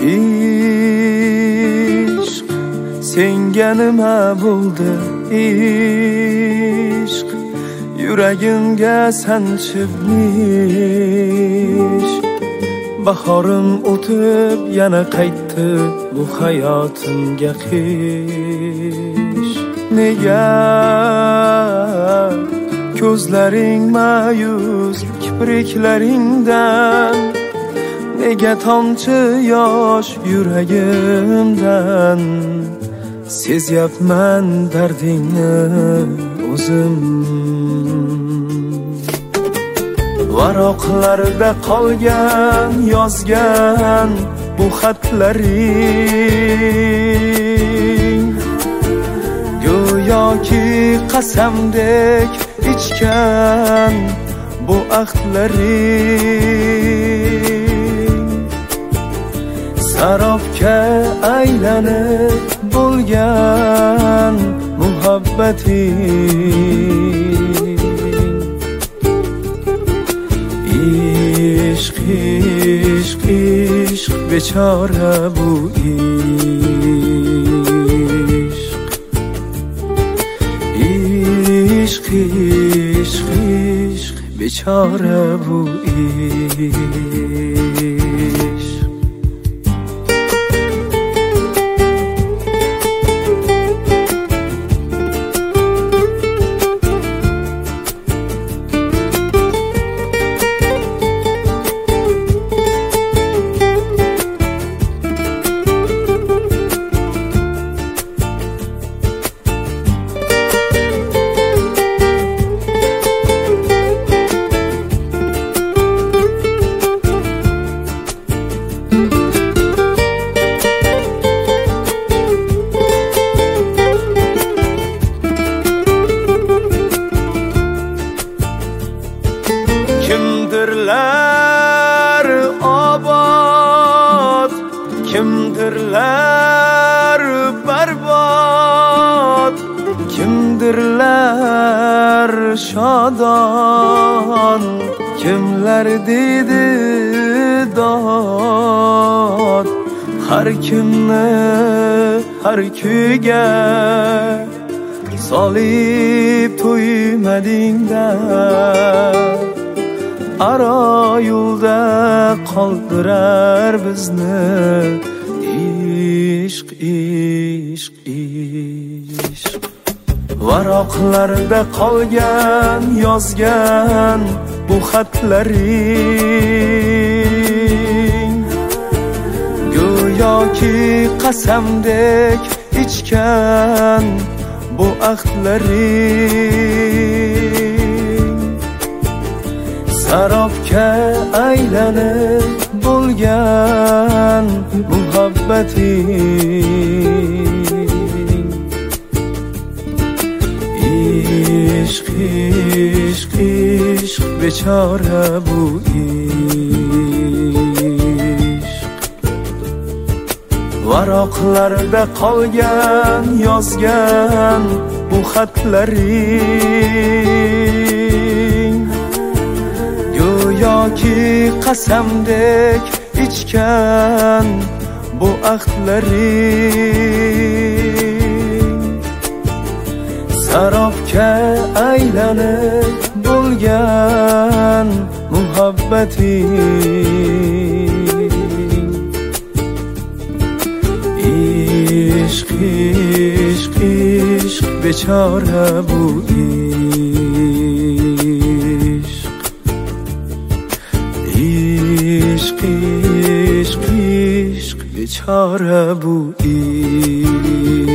ishq senga nima bo'ldi ishq yuragimga sanchibmish bahorim o'tib yana qaytdi bu hayotimga qish nega ko'zlaring ma'yus kipriklaringdan nega tomchi yosh yuragimdan sezyapman dardingni o'zim varoqlarda qolgan yozgan bu xatlaring go'yoki qasamdek ichgan bu ahdlaring sarobga aylanib bo'lgan muhabbating ishq ishq ishq bechora bu ishq ishq ishq ishq bechora bu ishq Kimdirlar obod, kimdirlar barbod, kimdirlar shodon, kimlar dedi dod. Har kimni har kuyga solib to'ymadingda aro yo'lda qoldirar bizni ishq ishq ishq varoqlarda qolgan yozgan bu xatlaring go'yoki qasamdek ichgan bu ahdlaring sarobga aylanib bo'lgan muhabbating ishq ishq ishq bechora bu ishq varoqlarda qolgan yozgan bu xatlaring go'yoki qasamdek ichgan bu ahdlaring sarobga aylanib bo'lgan muhabbating ishq ishq ishq bechora bu ishq ishq ishq bechora bu ishq